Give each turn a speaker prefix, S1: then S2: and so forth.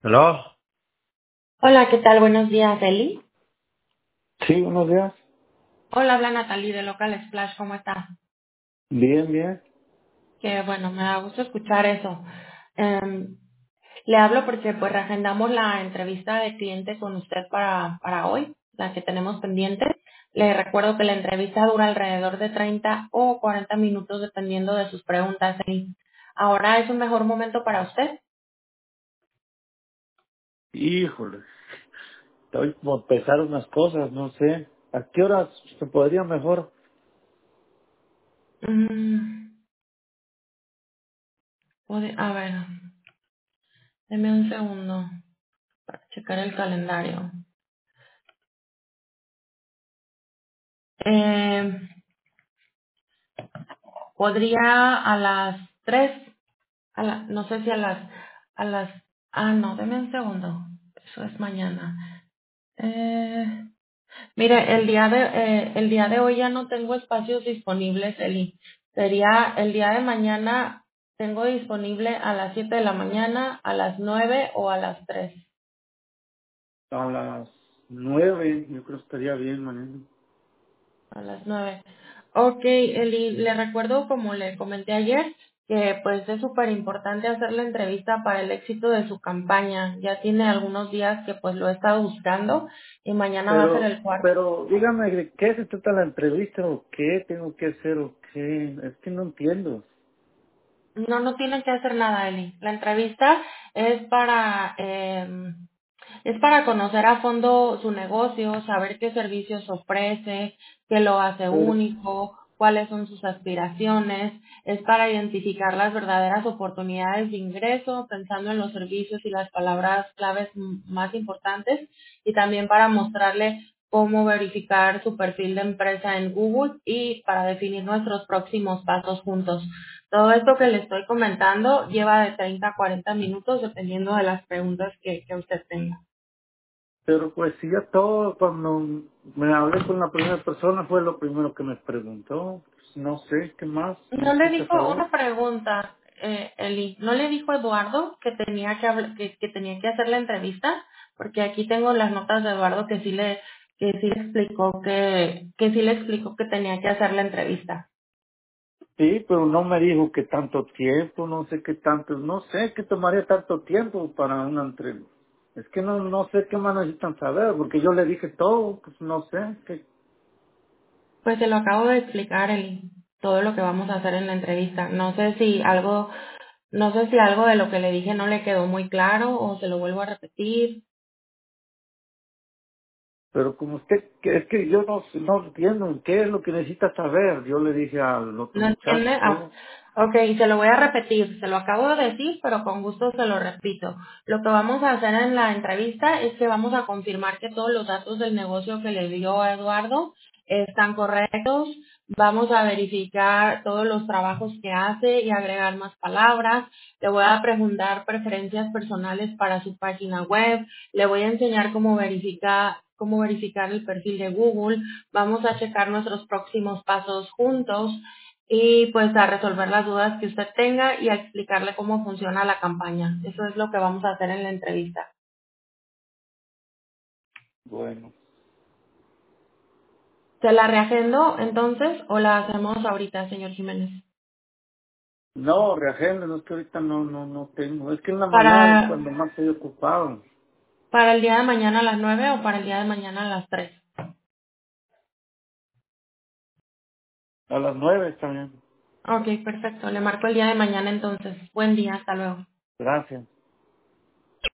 S1: ¿Aló?
S2: Hola, ¿qué tal? Buenos días, Eli.
S1: Sí, buenos días.
S2: Hola, habla Natalie de Local Splash, ¿cómo está?
S1: Bien, bien.
S2: Que bueno, me da gusto escuchar eso. Em, Le hablo porque pues reagendamos la entrevista de cliente con usted para hoy, la que tenemos pendiente. Le recuerdo que la entrevista dura alrededor de 30 o 40 minutos dependiendo de sus preguntas, Eli. Ahora es un mejor momento para usted.
S1: Híjole, estoy por empezar unas cosas, no sé. ¿A qué horas se podría mejor?
S2: Mm, a ver, deme un segundo para checar el calendario. Eh, Podría a las 3, no sé si a las, no, deme un segundo, eso es mañana. Mire, el día de hoy ya no tengo espacios disponibles, Eli. Sería el día de mañana, tengo disponible a las 7 de la mañana, a las 9 o a las 3.
S1: A las 9, yo creo que estaría bien, mañana.
S2: A las 9. Ok, Eli, le recuerdo, como le comenté ayer, que pues es súper importante hacer la entrevista para el éxito de su campaña. Ya tiene algunos días que pues lo he estado buscando y mañana va a ser
S1: Pero,
S2: el cuarto.
S1: pero dígame, ¿de qué se trata la entrevista o qué tengo que hacer o qué? Es que no entiendo.
S2: No, no tienen que hacer nada, Eli. La entrevista es es para conocer a fondo su negocio, saber qué servicios ofrece, qué lo hace
S1: Pero,
S2: único, cuáles son sus aspiraciones. Es para identificar las verdaderas oportunidades de ingreso, pensando en los servicios y las palabras claves más importantes, y también para mostrarle cómo verificar su perfil de empresa en Google y para definir nuestros próximos pasos juntos. Todo esto que le estoy comentando lleva de 30 a 40 minutos dependiendo de las preguntas que usted tenga.
S1: pero pues si ya todo, cuando me hablé con la primera persona fue lo primero que me preguntó. Pues, no sé, ¿qué más
S2: No le
S1: necesita
S2: dijo
S1: saber?
S2: una pregunta, Eli, ¿no le dijo Eduardo que tenía que tenía que hacer la entrevista? Porque aquí tengo las notas de Eduardo que sí le explicó que sí le explicó que tenía que hacer la entrevista.
S1: Sí, pero no me dijo que tanto tiempo, no sé qué tanto, no sé qué tomaría tanto tiempo para una entrevista. Es que no sé qué más necesitan saber, porque yo le dije todo, pues no sé.
S2: Pues se lo acabo de explicar, Eli, todo lo que vamos a hacer en la entrevista. No sé si algo de lo que le dije no le quedó muy claro o se lo vuelvo a repetir.
S1: Pero como usted, es que yo no entiendo qué es lo que necesita saber. Yo le dije al otro
S2: ¿No entiende?
S1: muchacho,
S2: Ah, ok, se lo voy a repetir. Se lo acabo de decir, pero con gusto se lo repito. Lo que vamos a hacer en la entrevista es que vamos a confirmar que todos los datos del negocio que le dio a Eduardo están correctos. Vamos a verificar todos los trabajos que hace y agregar más palabras. Le voy a preguntar preferencias personales para su página web. Le voy a enseñar cómo verificar el perfil de Google. Vamos a checar nuestros próximos pasos juntos y pues a resolver las dudas que usted tenga y a explicarle cómo funciona la campaña. Eso es lo que vamos a hacer en la entrevista.
S1: bueno,
S2: ¿Se la reagendo entonces o la hacemos ahorita, señor Jiménez?
S1: no, reagenda, no es que ahorita no tengo. Es que en la mañana es
S2: Para,
S1: cuando más estoy ocupado.
S2: para el día de mañana a las 9 o para el día de mañana a las 3.
S1: A las 9 está bien.
S2: Ok, perfecto. Le marco el día de mañana entonces. Buen día, hasta luego.
S1: Gracias.